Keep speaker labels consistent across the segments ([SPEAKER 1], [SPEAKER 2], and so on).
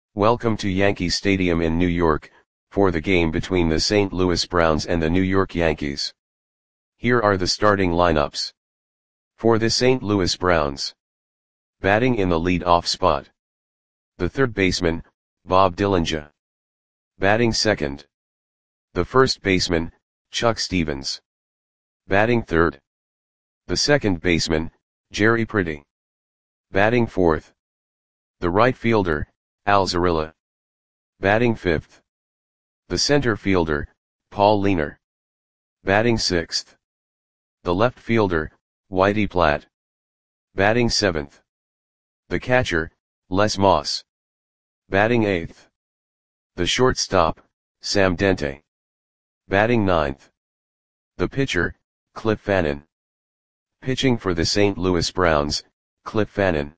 [SPEAKER 1] Welcome to Yankee Stadium in New York, for the game between the St. Louis Browns and the New York Yankees. Here are the starting lineups. For the St. Louis Browns. Batting in the lead-off spot. The third baseman, Bob Dillinger. Batting second. The first baseman, Chuck Stevens. Batting third. The second baseman, Jerry Pretty. Batting fourth. The right fielder, Al Zarilla. Batting fifth. The center fielder, Paul Leaner. Batting sixth. The left fielder, Whitey Platt. Batting seventh. The catcher, Les Moss. Batting eighth. The shortstop, Sam Dente. Batting ninth. The pitcher, Cliff Fannin. Pitching for the St. Louis Browns, Cliff Fannin.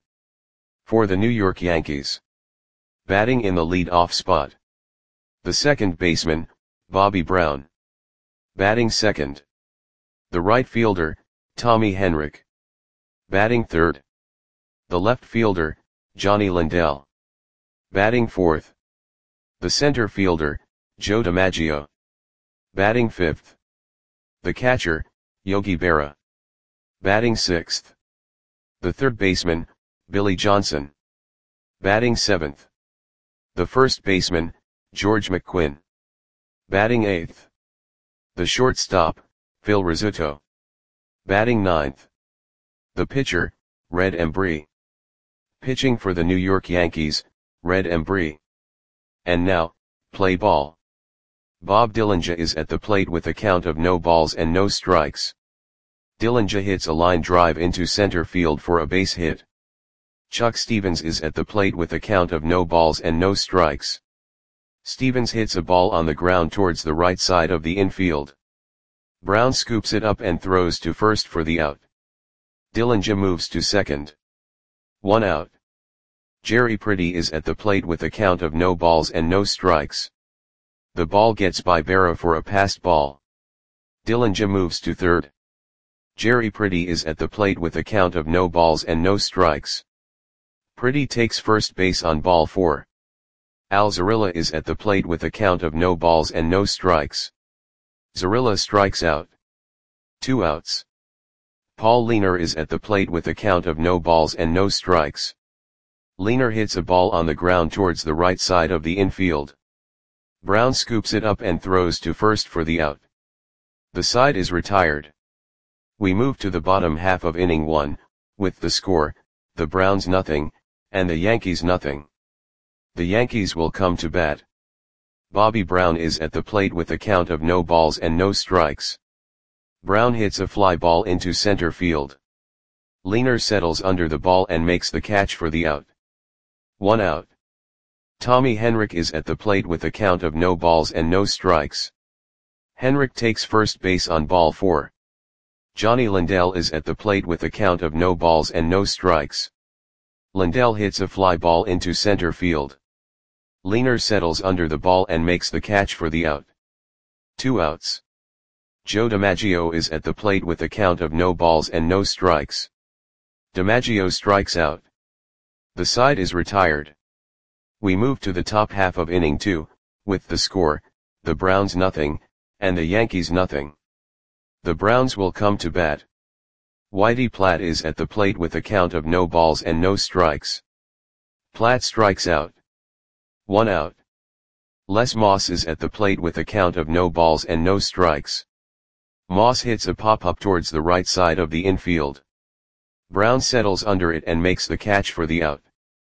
[SPEAKER 1] For the New York Yankees. Batting in the lead-off spot. The second baseman, Bobby Brown. Batting second. The right fielder, Tommy Henrich. Batting third. The left fielder, Johnny Lindell. Batting fourth. The center fielder, Joe DiMaggio. Batting fifth. The catcher, Yogi Berra. Batting sixth. The third baseman, Billy Johnson. Batting seventh. The first baseman, George McQuinn. Batting eighth. The shortstop, Phil Rizzuto. Batting ninth. The pitcher, Red Embree. Pitching for the New York Yankees, Red Embree. And now, play ball. Bob Dillinger is at the plate with a count of no balls and no strikes. Dillinger hits a line drive into center field for a base hit. Chuck Stevens is at the plate with a count of no balls and no strikes. Stevens hits a ball on the ground towards the right side of the infield. Brown scoops it up and throws to first for the out. Dillinger moves to second. 1 out. Jerry Pretty is at the plate with a count of no balls and no strikes. The ball gets by Berra for a passed ball. Dillinger moves to third. Jerry Pretty is at the plate with a count of no balls and no strikes. Pretty takes first base on ball 4. Al Zarilla is at the plate with a count of no balls and no strikes. Zarilla strikes out. 2 outs. Paul Leaner is at the plate with a count of no balls and no strikes. Leaner hits a ball on the ground towards the right side of the infield. Brown scoops it up and throws to first for the out. The side is retired. We move to the bottom half of inning 1, with the score, the Browns nothing, and the Yankees nothing. The Yankees will come to bat. Bobby Brown is at the plate with a count of no balls and no strikes. Brown hits a fly ball into center field. Leaner settles under the ball and makes the catch for the out. 1 out. Tommy Henrich is at the plate with a count of no balls and no strikes. Henrich takes first base on ball 4. Johnny Lindell is at the plate with a count of no balls and no strikes. Lindell hits a fly ball into center field. Leaner settles under the ball and makes the catch for the out. 2 outs. Joe DiMaggio is at the plate with a count of no balls and no strikes. DiMaggio strikes out. The side is retired. We move to the top half of inning 2, with the score, the Browns nothing, and the Yankees nothing. The Browns will come to bat. Whitey Platt is at the plate with a count of no balls and no strikes. Platt strikes out. 1 out. Les Moss is at the plate with a count of no balls and no strikes. Moss hits a pop-up towards the right side of the infield. Brown settles under it and makes the catch for the out.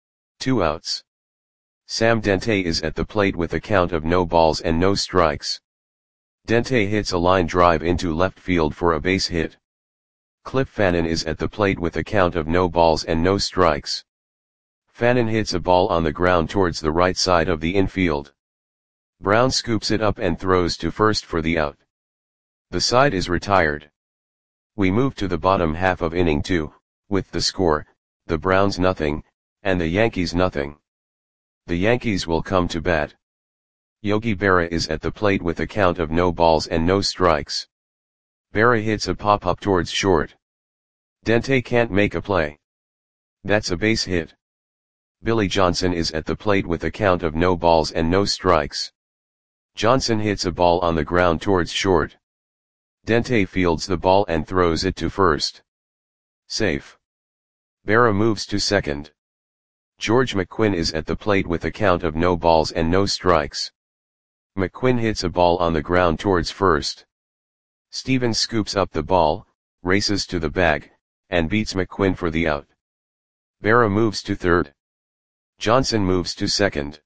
[SPEAKER 1] 2 outs. Sam Dente is at the plate with a count of no balls and no strikes. Dente hits a line drive into left field for a base hit. Cliff Fannin is at the plate with a count of no balls and no strikes. Fannin hits a ball on the ground towards the right side of the infield. Brown scoops it up and throws to first for the out. The side is retired. We move to the bottom half of inning 2, with the score, the Browns nothing, and the Yankees nothing. The Yankees will come to bat. Yogi Berra is at the plate with a count of no balls and no strikes. Berra hits a pop-up towards short. Dente can't make a play. That's a base hit. Billy Johnson is at the plate with a count of no balls and no strikes. Johnson hits a ball on the ground towards short. Dente fields the ball and throws it to first. Safe. Berra moves to second. George McQuinn is at the plate with a count of no balls and no strikes. McQuinn hits a ball on the ground towards first. Stevens scoops up the ball, races to the bag, and beats McQuinn for the out. Berra moves to third. Johnson moves to second.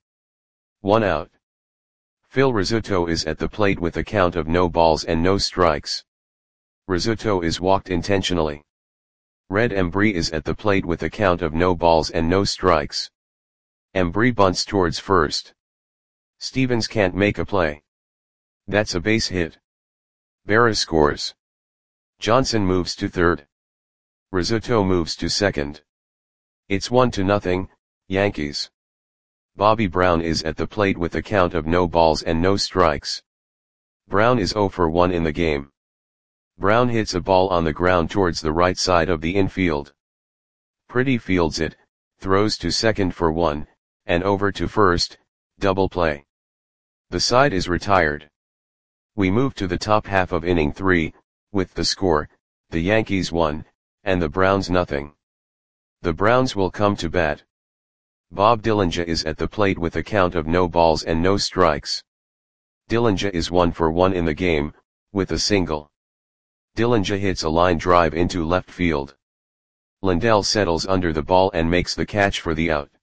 [SPEAKER 1] 1 out. Phil Rizzuto is at the plate with a count of no balls and no strikes. Rizzuto is walked intentionally. Red Embry is at the plate with a count of no balls and no strikes. Embry bunts towards first. Stevens can't make a play. That's a base hit. Berra scores. Johnson moves to third. Rizzuto moves to second. It's 1-0, Yankees. Bobby Brown is at the plate with a count of no balls and no strikes. Brown is 0 for 1 in the game. Brown hits a ball on the ground towards the right side of the infield. Pretty fields it, throws to second for 1, and over to first, double play. The side is retired. We move to the top half of inning 3, with the score, the Yankees 1, and the Browns 0. The Browns will come to bat. Bob Dillinger is at the plate with a count of no balls and no strikes. Dillinger is 1 for 1 in the game, with a single. Dillinger hits a line drive into left field. Lindell settles under the ball and makes the catch for the out.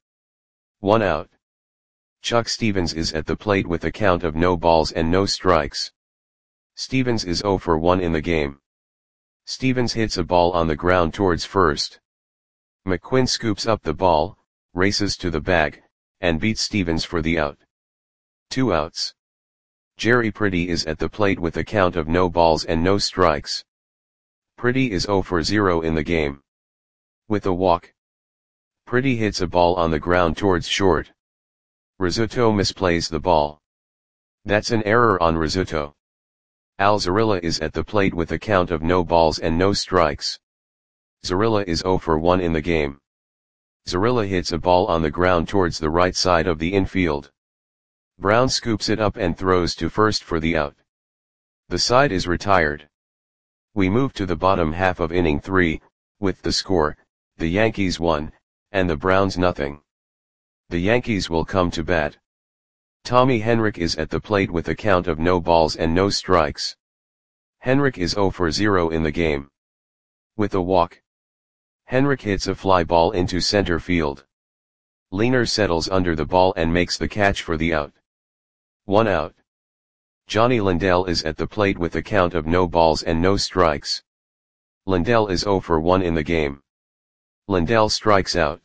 [SPEAKER 1] 1 out. Chuck Stevens is at the plate with a count of no balls and no strikes. Stevens is 0 for 1 in the game. Stevens hits a ball on the ground towards first. McQuinn scoops up the ball, races to the bag, and beats Stevens for the out. 2 outs. Jerry Pretty is at the plate with a count of no balls and no strikes. Pretty is 0 for 0 in the game. With a walk. Pretty hits a ball on the ground towards short. Rizzuto misplays the ball. That's an error on Rizzuto. Al Zarilla is at the plate with a count of no balls and no strikes. Zarilla is 0 for 1 in the game. Zarilla hits a ball on the ground towards the right side of the infield. Brown scoops it up and throws to first for the out. The side is retired. We move to the bottom half of inning 3, with the score, the Yankees 1, and the Browns 0. The Yankees will come to bat. Tommy Henrich is at the plate with a count of no balls and no strikes. Henrich is 0 for 0 in the game. With a walk. Henrich hits a fly ball into center field. Leaner settles under the ball and makes the catch for the out. 1 out. Johnny Lindell is at the plate with a count of no balls and no strikes. Lindell is 0 for 1 in the game. Lindell strikes out.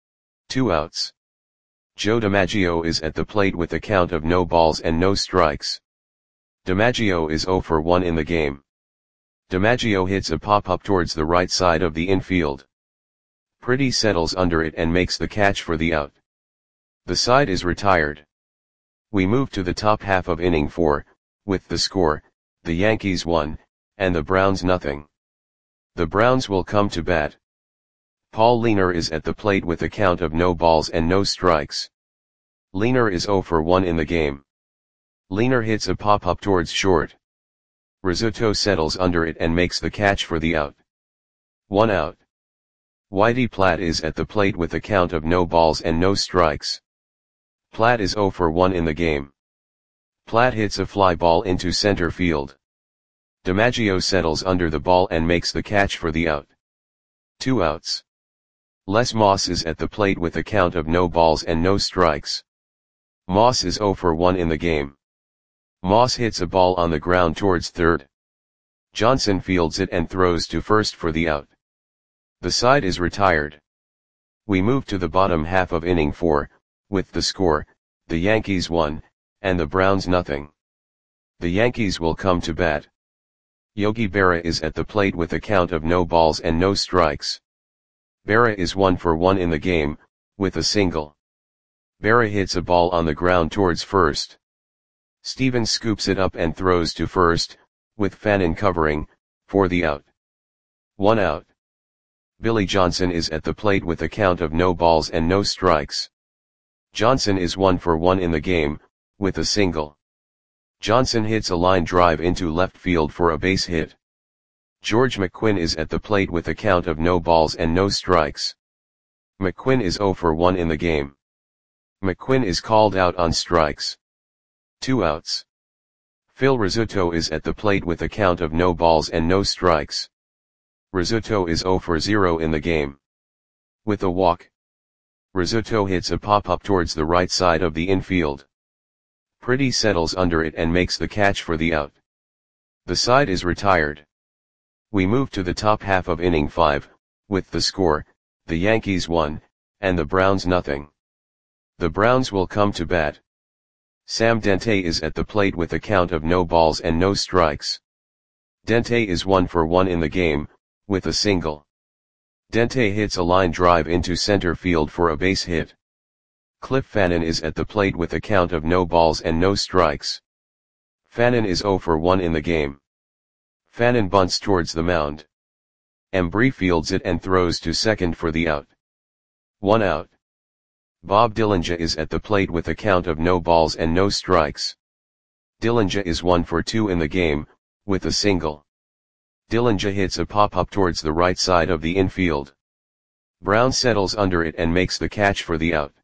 [SPEAKER 1] 2 outs. Joe DiMaggio is at the plate with a count of no balls and no strikes. DiMaggio is 0 for 1 in the game. DiMaggio hits a pop-up towards the right side of the infield. Pretty settles under it and makes the catch for the out. The side is retired. We move to the top half of inning 4, with the score, the Yankees 1, and the Browns 0. The Browns will come to bat. Paul Leaner is at the plate with a count of no balls and no strikes. Leaner is 0 for 1 in the game. Leaner hits a pop-up towards short. Rizzuto settles under it and makes the catch for the out. 1 out. Whitey Platt is at the plate with a count of no balls and no strikes. Platt is 0 for 1 in the game. Platt hits a fly ball into center field. DiMaggio settles under the ball and makes the catch for the out. 2 outs. Les Moss is at the plate with a count of no balls and no strikes. Moss is 0 for 1 in the game. Moss hits a ball on the ground towards third. Johnson fields it and throws to first for the out. The side is retired. We move to the bottom half of inning 4, with the score, the Yankees 1, and the Browns 0. The Yankees will come to bat. Yogi Berra is at the plate with a count of no balls and no strikes. Berra is 1 for 1 in the game, with a single. Berra hits a ball on the ground towards first. Stevens scoops it up and throws to first, with Fannin covering, for the out. 1 out. Billy Johnson is at the plate with a count of no balls and no strikes. Johnson is 1 for 1 in the game, with a single. Johnson hits a line drive into left field for a base hit. George McQuinn is at the plate with a count of no balls and no strikes. McQuinn is 0 for 1 in the game. McQuinn is called out on strikes. 2 outs. Phil Rizzuto is at the plate with a count of no balls and no strikes. Rizzuto is 0 for 0 in the game. With a walk. Rizzuto hits a pop-up towards the right side of the infield. Pretty settles under it and makes the catch for the out. The side is retired. We move to the top half of inning 5, with the score, the Yankees 1, and the Browns nothing. The Browns will come to bat. Sam Dente is at the plate with a count of no balls and no strikes. Dente is 1 for 1 in the game, with a single. Dente hits a line drive into center field for a base hit. Cliff Fannin is at the plate with a count of no balls and no strikes. Fannin is 0 for 1 in the game. Fannin bunts towards the mound. Embry fields it and throws to second for the out. 1 out. Bob Dillinger is at the plate with a count of no balls and no strikes. Dillinger is 1 for 2 in the game, with a single. Dillinger hits a pop-up towards the right side of the infield. Brown settles under it and makes the catch for the out.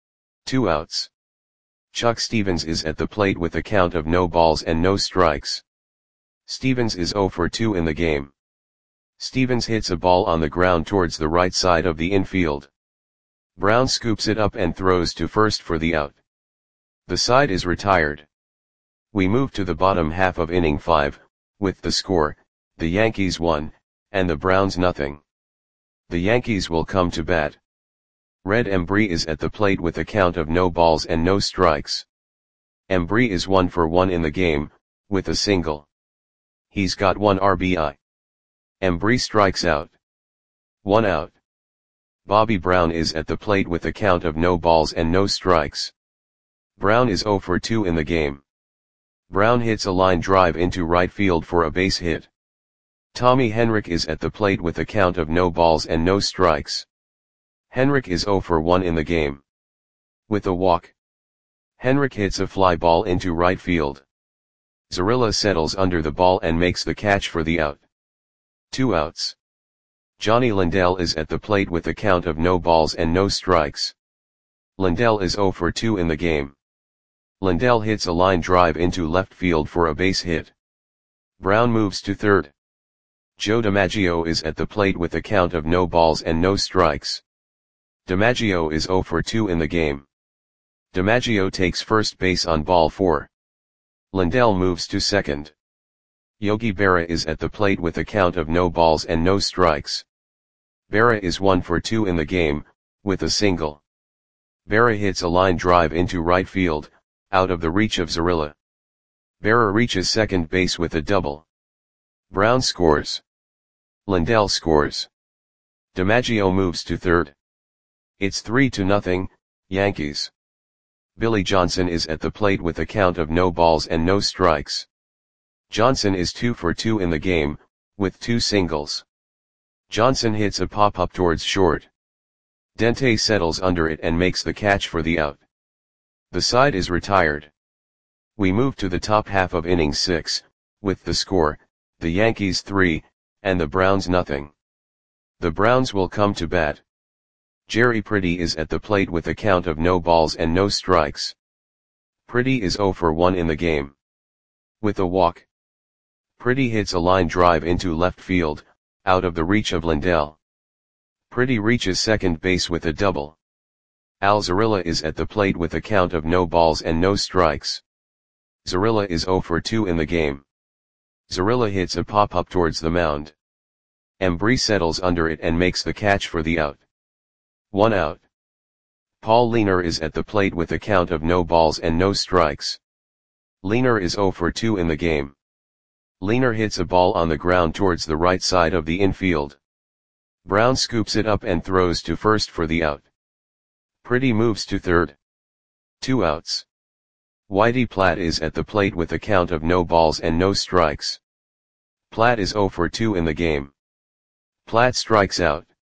[SPEAKER 1] 2 outs. Chuck Stevens is at the plate with a count of no balls and no strikes. Stevens is 0 for 2 in the game. Stevens hits a ball on the ground towards the right side of the infield. Brown scoops it up and throws to first for the out. The side is retired. We move to the bottom half of inning 5, with the score, the Yankees 1, and the Browns nothing. The Yankees will come to bat. Red Embry is at the plate with a count of no balls and no strikes. Embry is 1 for 1 in the game, with a single. He's got 1 RBI. Embry strikes out. 1 out. Bobby Brown is at the plate with a count of no balls and no strikes. Brown is 0 for 2 in the game. Brown hits a line drive into right field for a base hit. Tommy Henrich is at the plate with a count of no balls and no strikes. Henrich is 0 for 1 in the game. With a walk. Henrich hits a fly ball into right field. Zarilla settles under the ball and makes the catch for the out. 2 outs. Johnny Lindell is at the plate with a count of no balls and no strikes. Lindell is 0 for 2 in the game. Lindell hits a line drive into left field for a base hit. Brown moves to third. Joe DiMaggio is at the plate with a count of no balls and no strikes. DiMaggio is 0 for 2 in the game. DiMaggio takes first base on ball 4. Lindell moves to second. Yogi Berra is at the plate with a count of no balls and no strikes. Berra is 1 for 2 in the game, with a single. Berra hits a line drive into right field, out of the reach of Zarilla. Berra reaches second base with a double. Brown scores. Lindell scores. DiMaggio moves to third. It's 3-0, Yankees. Billy Johnson is at the plate with a count of no balls and no strikes. Johnson is 2 for 2 in the game, with 2 singles. Johnson hits a pop-up towards short. Dente settles under it and makes the catch for the out. The side is retired. We move to the top half of inning 6, with the score, the Yankees 3, and the Browns nothing. The Browns will come to bat. Jerry Pretty is at the plate with a count of no balls and no strikes. Pretty is 0 for 1 in the game. With a walk. Pretty hits a line drive into left field, out of the reach of Lindell. Pretty reaches second base with a double. Al Zarilla is at the plate with a count of no balls and no strikes. Zarilla is 0 for 2 in the game. Zarilla hits a pop-up towards the mound. Embry settles under it and makes the catch for the out. 1 out. Paul Leaner is at the plate with a count of no balls and no strikes. Leaner is 0 for 2 in the game. Leaner hits a ball on the ground towards the right side of the infield. Brown scoops it up and throws to first for the out. Pretty moves to third. 2 outs. Whitey Platt is at the plate with a count of no balls and no strikes. Platt is 0 for 2 in the game. Platt strikes out.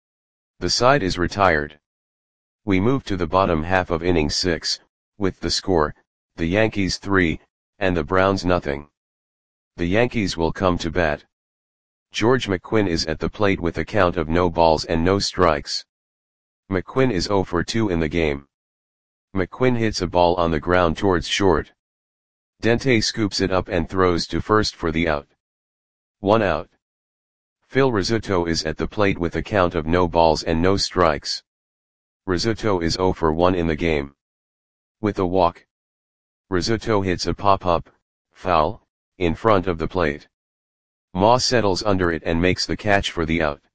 [SPEAKER 1] The side is retired. We move to the bottom half of inning 6, with the score, the Yankees 3, and the Browns nothing. The Yankees will come to bat. George McQuinn is at the plate with a count of no balls and no strikes. McQuinn is 0 for 2 in the game. McQuinn hits a ball on the ground towards short. Dente scoops it up and throws to first for the out. 1 out. Phil Rizzuto is at the plate with a count of no balls and no strikes. Rizzuto is 0 for 1 in the game. With a walk, Rizzuto hits a pop-up, foul, in front of the plate. Moss settles under it and makes the catch for the out.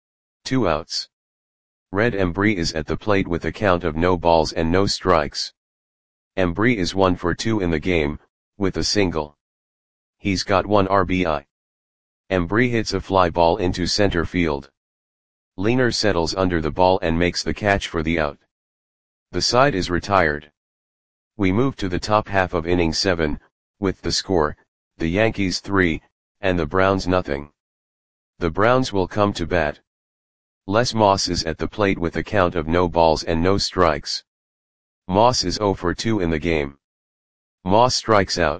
[SPEAKER 1] 2 outs. Red Embry is at the plate with a count of no balls and no strikes. Embry is 1 for 2 in the game, with a single. He's got 1 RBI. Embry hits a fly ball into center field. Leaner settles under the ball and makes the catch for the out. The side is retired. We move to the top half of inning 7, with the score, the Yankees 3, and the Browns nothing. The Browns will come to bat. Les Moss is at the plate with a count of no balls and no strikes. Moss is 0 for 2 in the game. Moss strikes out.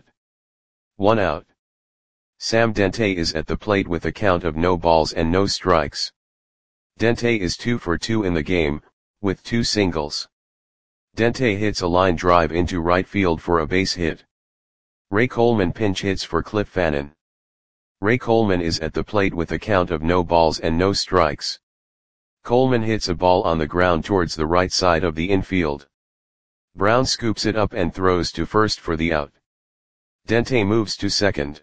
[SPEAKER 1] 1 out. Sam Dente is at the plate with a count of no balls and no strikes. Dente is 2 for 2 in the game, with 2 singles. Dente hits a line drive into right field for a base hit. Ray Coleman pinch hits for Cliff Fannin. Ray Coleman is at the plate with a count of no balls and no strikes. Coleman hits a ball on the ground towards the right side of the infield. Brown scoops it up and throws to first for the out. Dente moves to second.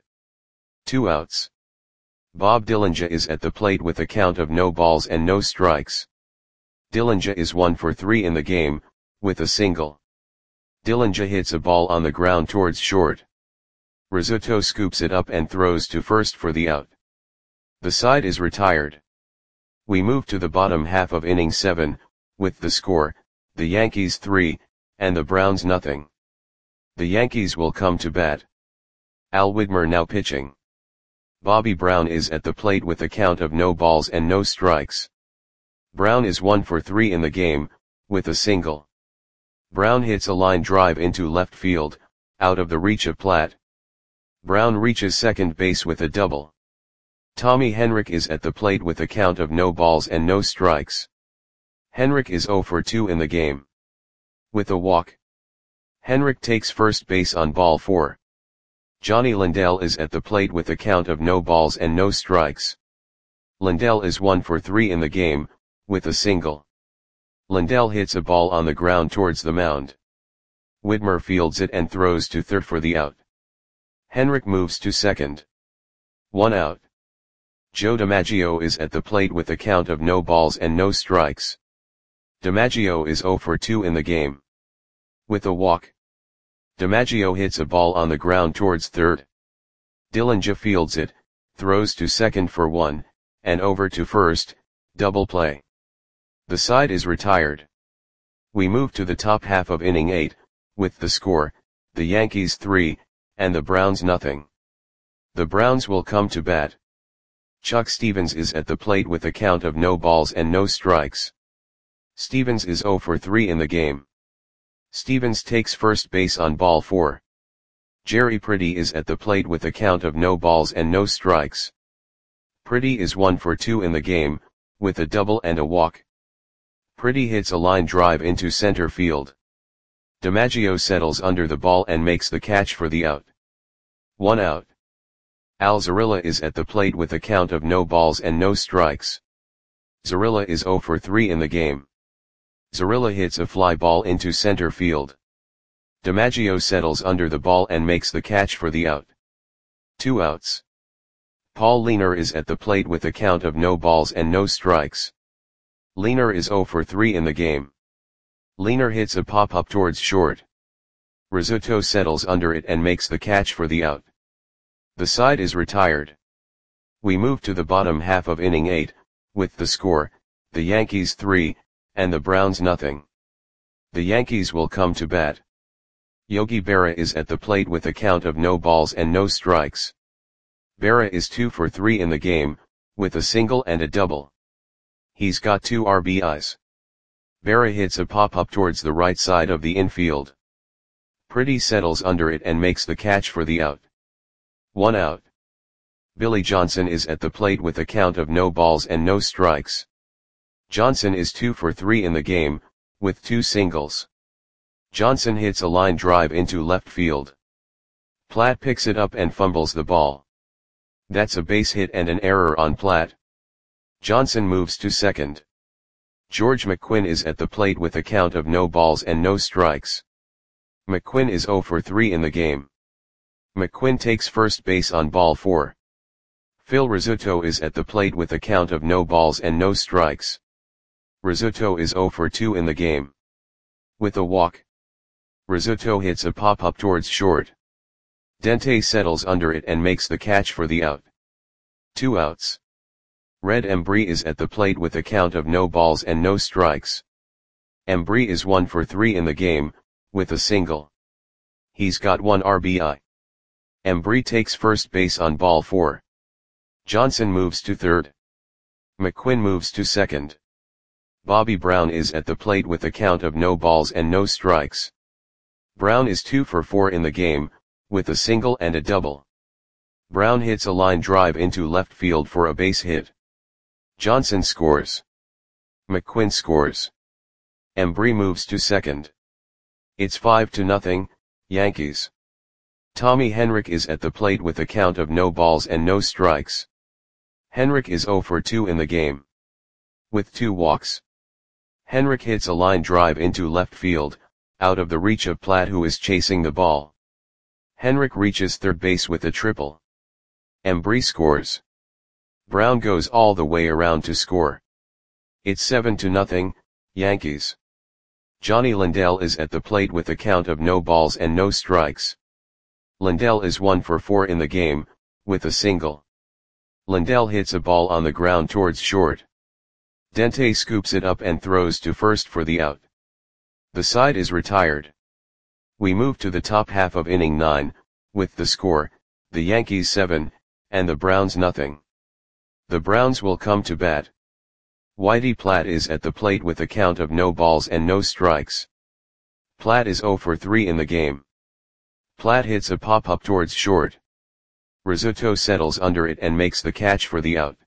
[SPEAKER 1] 2 outs. Bob Dillinger is at the plate with a count of no balls and no strikes. Dillinger is 1 for 3 in the game, with a single. Dillinger hits a ball on the ground towards short. Rizzuto scoops it up and throws to first for the out. The side is retired. We move to the bottom half of inning 7, with the score, the Yankees 3, and the Browns nothing. The Yankees will come to bat. Al Widmer now pitching. Bobby Brown is at the plate with a count of no balls and no strikes. Brown is 1 for 3 in the game, with a single. Brown hits a line drive into left field, out of the reach of Platt. Brown reaches second base with a double. Tommy Henrich is at the plate with a count of no balls and no strikes. Henrich is 0 for 2 in the game. With a walk, Henrich takes first base on ball 4. Johnny Lindell is at the plate with a count of no balls and no strikes. Lindell is 1 for 3 in the game, with a single. Lindell hits a ball on the ground towards the mound. Widmer fields it and throws to third for the out. Henrich moves to second. 1 out. Joe DiMaggio is at the plate with a count of no balls and no strikes. DiMaggio is 0 for 2 in the game. With a walk, DiMaggio hits a ball on the ground towards third. Dillinger fields it, throws to second for 1, and over to first, double play. The side is retired. We move to the top half of inning 8, with the score, the Yankees 3, and the Browns nothing. The Browns will come to bat. Chuck Stevens is at the plate with a count of no balls and no strikes. Stevens is 0 for 3 in the game. Stevens takes first base on ball 4. Jerry Pretty is at the plate with a count of no balls and no strikes. Pretty is 1 for 2 in the game, with a double and a walk. Pretty hits a line drive into center field. DiMaggio settles under the ball and makes the catch for the out. 1 out. Al Zarilla is at the plate with a count of no balls and no strikes. Zarilla is 0 for 3 in the game. Zarilla hits a fly ball into center field. DiMaggio settles under the ball and makes the catch for the out. 2 outs. Paul Leaner is at the plate with a count of no balls and no strikes. Leaner is 0 for 3 in the game. Leaner hits a pop-up towards short. Rizzuto settles under it and makes the catch for the out. The side is retired. We move to the bottom half of inning 8, with the score, the Yankees 3, and the Browns nothing. The Yankees will come to bat. Yogi Berra is at the plate with a count of no balls and no strikes. Berra is 2 for 3 in the game, with a single and a double. He's got 2 RBIs. Berra hits a pop-up towards the right side of the infield. Pretty settles under it and makes the catch for the out. 1 out. Billy Johnson is at the plate with a count of no balls and no strikes. Johnson is 2 for 3 in the game, with 2 singles. Johnson hits a line drive into left field. Platt picks it up and fumbles the ball. That's a base hit and an error on Platt. Johnson moves to second. George McQuinn is at the plate with a count of no balls and no strikes. McQuinn is 0 for 3 in the game. McQuinn takes first base on ball 4. Phil Rizzuto is at the plate with a count of no balls and no strikes. Rizzuto is 0 for 2 in the game. With a walk, Rizzuto hits a pop-up towards short. Dente settles under it and makes the catch for the out. 2 outs. Red Embry is at the plate with a count of no balls and no strikes. Embry is 1 for 3 in the game, with a single. He's got 1 RBI. Embry takes first base on ball 4. Johnson moves to third. McQuinn moves to second. Bobby Brown is at the plate with a count of no balls and no strikes. Brown is 2 for 4 in the game, with a single and a double. Brown hits a line drive into left field for a base hit. Johnson scores. McQuinn scores. Embry moves to second. It's 5-0, Yankees. Tommy Henrich is at the plate with a count of no balls and no strikes. Henrich is 0 for 2 in the game. With 2 walks. Henrich hits a line drive into left field, out of the reach of Platt who is chasing the ball. Henrich reaches third base with a triple. Embry scores. Brown goes all the way around to score. It's 7-0, Yankees. Johnny Lindell is at the plate with a count of no balls and no strikes. Lindell is 1 for 4 in the game, with a single. Lindell hits a ball on the ground towards short. Dente scoops it up and throws to first for the out. The side is retired. We move to the top half of inning 9, with the score, the Yankees 7, and the Browns nothing. The Browns will come to bat. Whitey Platt is at the plate with a count of no balls and no strikes. Platt is 0 for 3 in the game. Platt hits a pop-up towards short. Rizzuto settles under it and makes the catch for the out.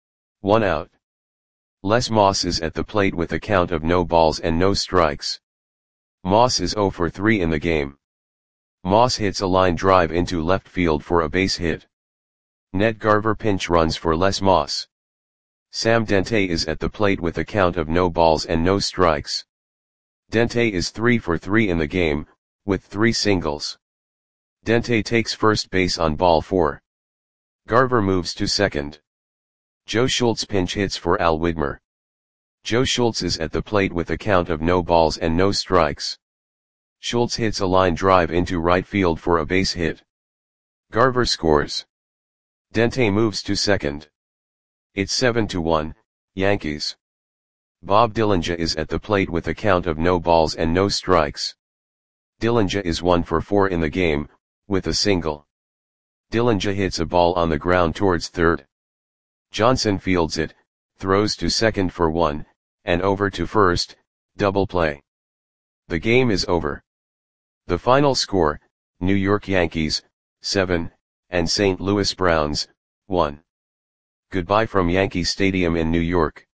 [SPEAKER 1] 1 out. Les Moss is at the plate with a count of no balls and no strikes. Moss is 0 for 3 in the game. Moss hits a line drive into left field for a base hit. Ned Garver pinch runs for Les Moss. Sam Dente is at the plate with a count of no balls and no strikes. Dente is 3 for 3 in the game, with 3 singles. Dente takes first base on ball 4. Garver moves to second. Joe Schultz pinch hits for Al Widmer. Joe Schultz is at the plate with a count of no balls and no strikes. Schultz hits a line drive into right field for a base hit. Garver scores. Dente moves to second. It's 7-1, Yankees. Bob Dillinger is at the plate with a count of no balls and no strikes. Dillinger is 1 for 4 in the game, with a single. Dillinger hits a ball on the ground towards third. Johnson fields it, throws to second for 1, and over to first, double play. The game is over. The final score, New York Yankees, 7, and St. Louis Browns, 1. Goodbye from Yankee Stadium in New York.